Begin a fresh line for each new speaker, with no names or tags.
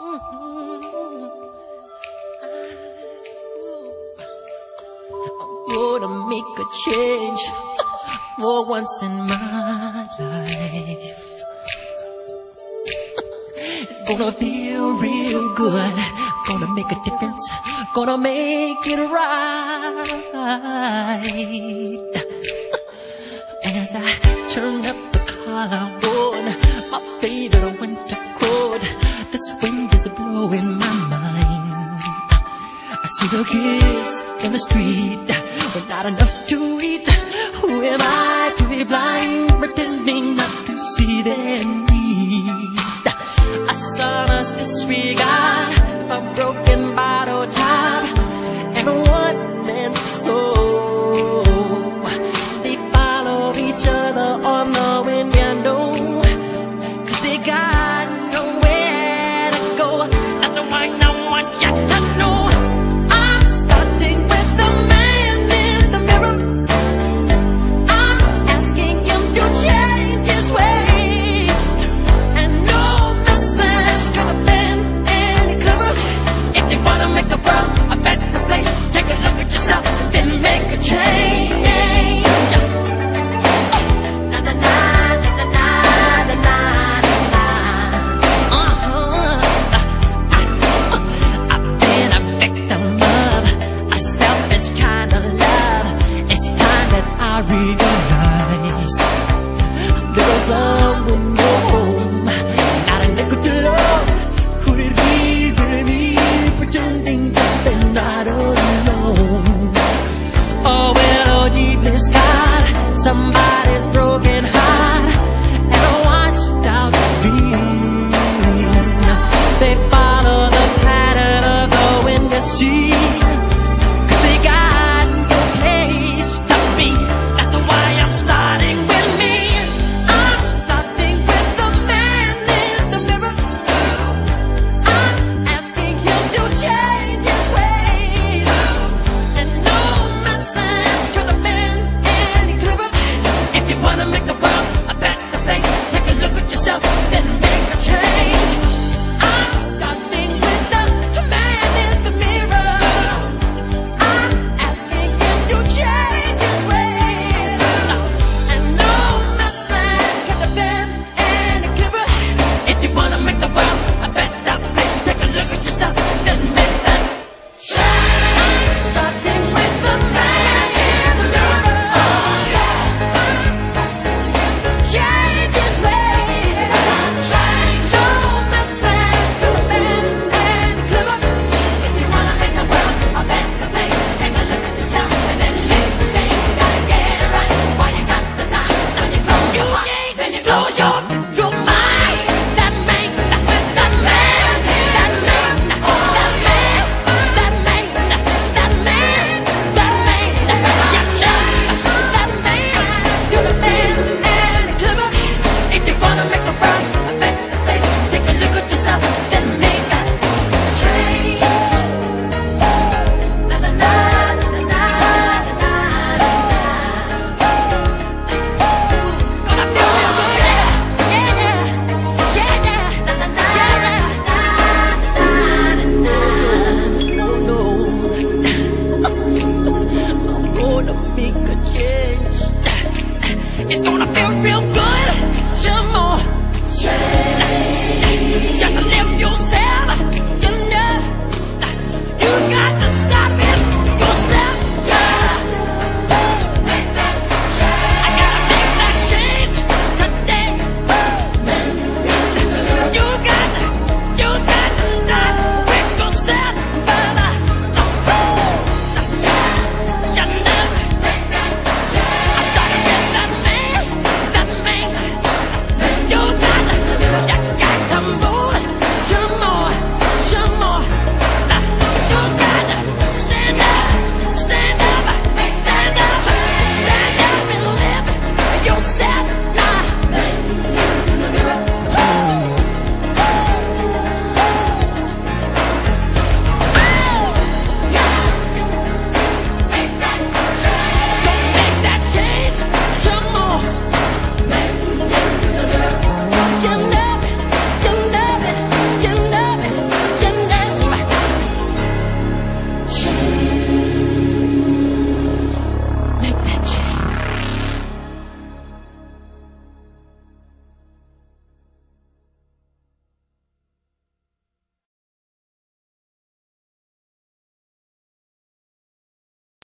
Gonna make a change for once in my life. It's gonna feel real good. Gonna make a difference. Gonna make it right. As I turn up the collar on my favorite winter coat, this wind is blowing my mind. I see the kids in the street with not enough to eat. Who am I to be blind, pretending not to see their need? A son's disregard, a broken bottle top, and a one-man soul. They follow each other on the window, 'cause they got nowhere to go. That's why no one got to know. I'm starting with the man in the mirror. I'm asking him to change his ways, and no message could have been any clearer. If you wanna make the world a better place, take a look at yourself and then make a change. Na na na na na na na na. I've been a victim of a selfish kind of love. It's time that I realize there was love.